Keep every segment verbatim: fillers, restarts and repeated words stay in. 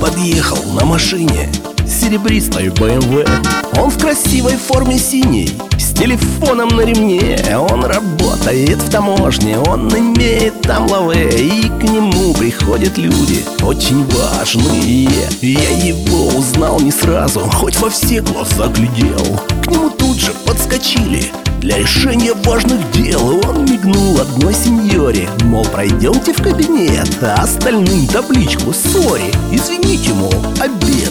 подъехал на машине серебристой бэ эм вэ. Он в красивой форме синей, с телефоном на ремне. Он работает в таможне, он имеет там лавэ. И к нему приходят люди очень важные. Я его узнал не сразу, хоть во все глаза глядел. К нему тут же подскочили для решения важных дел. Он мигнул одной сеньоре, мол, пройдемте в кабинет, а остальным табличку «Сори», извините, мол, обед.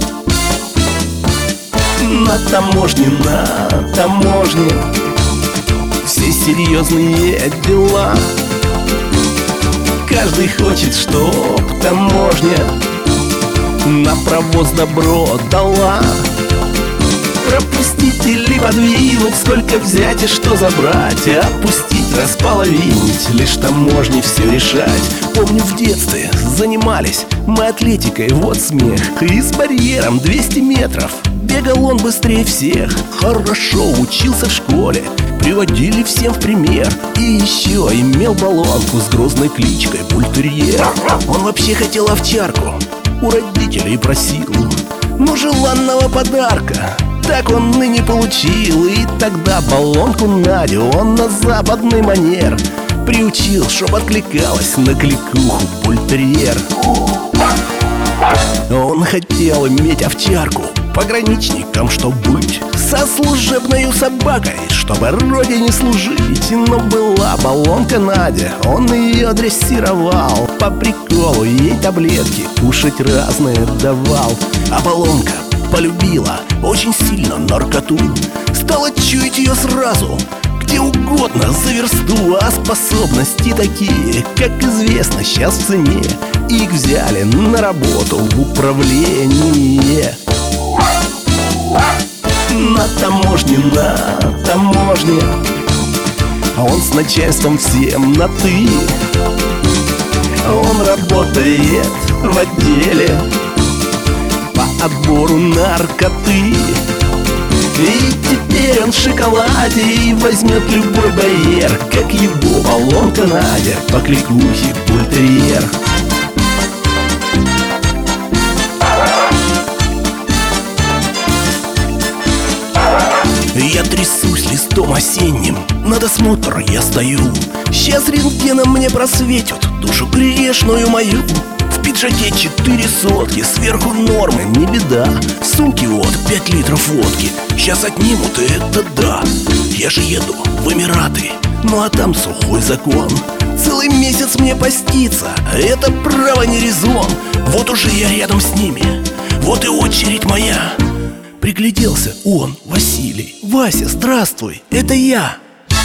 На таможне, на таможне все серьезные дела. Каждый хочет, чтоб таможня на провоз добро дала. Пропустить или подвинуть, сколько взять и что забрать, опустить, располовинить, лишь таможне все решать. Помню, в детстве занимались мы атлетикой, вот смех. И с барьером двести метров бегал он быстрее всех. Хорошо учился в школе, приводили всем в пример. И еще имел баллонку с грозной кличкой Бультерьер. Он вообще хотел овчарку, у родителей просил, но желанного подарка так он и не получил. И тогда баллонку Надю он на западный манер приучил, чтоб откликалась на кликуху Бультерьер. Он хотел иметь овчарку, пограничником чтоб быть, со служебною собакой, чтобы родине служить. Но была баллонка Надя, он ее дрессировал. По приколу ей таблетки кушать разные давал. А баллонка полюбила очень сильно наркоту, стала чуять ее сразу где угодно за версту. А способности такие, как известно, сейчас в цене. Их взяли на работу в управление. На таможне, на таможне он с начальством всем на «ты». Он работает в отделе по отбору наркоты. И теперь он в шоколаде и возьмет любой барьер, как его баллонка Надя по кликухе Бультерьер. Я трясусь листом осенним, на досмотр я стою. Сейчас рентгеном мне просветят душу грешную мою. В пиджаке четыре сотки, сверху нормы, не беда. В сумке вот пять литров водки, сейчас отнимут, и это да. Я же еду в Эмираты, ну а там сухой закон. Целый месяц мне поститься, это право не резон. Вот уже я рядом с ними, вот и очередь моя. Пригляделся он, Василий. Вася, здравствуй, это я.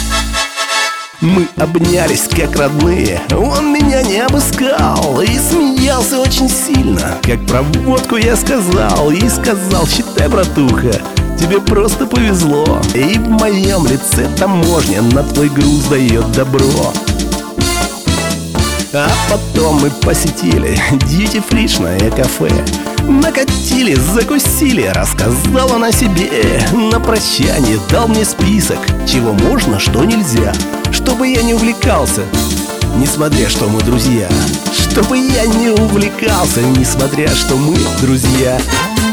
Мы обнялись как родные, он меня не обыскал. И смеялся очень сильно, как про водку я сказал. И сказал: считай, братуха, тебе просто повезло. И в моем лице таможня на твой груз дает добро. А потом мы посетили дьюти-фришное кафе. Накатили, закусили, рассказал он о себе. На прощание дал мне список, чего можно, что нельзя, чтобы я не увлекался, несмотря что мы друзья. Чтобы я не увлекался, несмотря что мы друзья.